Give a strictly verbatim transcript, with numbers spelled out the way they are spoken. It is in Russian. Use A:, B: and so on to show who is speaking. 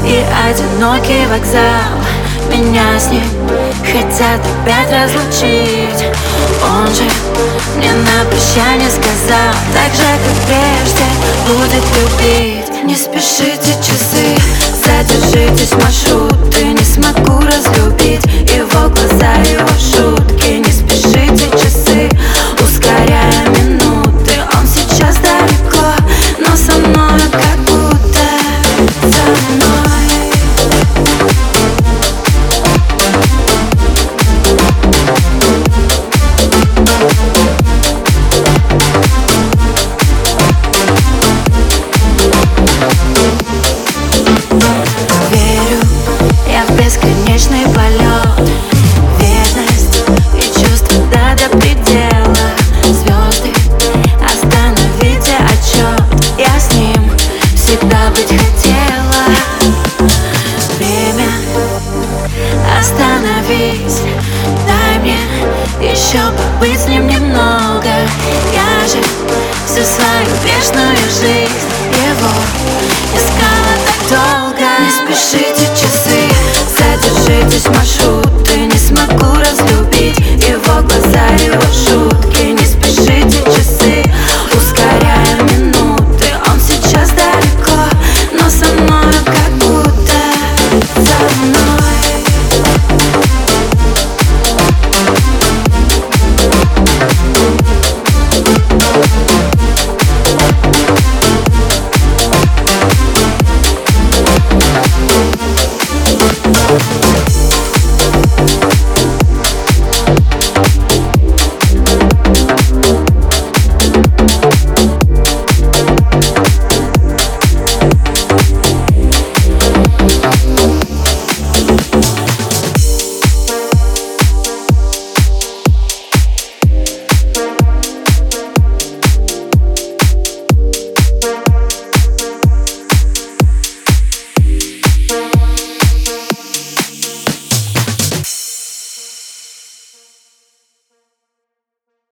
A: и одинокий вокзал. Меня с ним хотят опять разлучить. Он же мне на прощание сказал, так же как прежде будет любить. Не спешите часы, задержитесь маршруты, не смогу разлюбить его глаза, его шутки. Не спешите часы, ускоряя минуты. Он сейчас далеко, но со мной как будто со мной. Бесконечный полет, верность и чувство да до предела. Звезды, остановите отчет, я с ним всегда быть хотела. Время, остановись, дай мне еще побыть с ним немного. Я же всю свою вечную жизнь его искала так долго. Не спешите часы, задержитесь маршрут.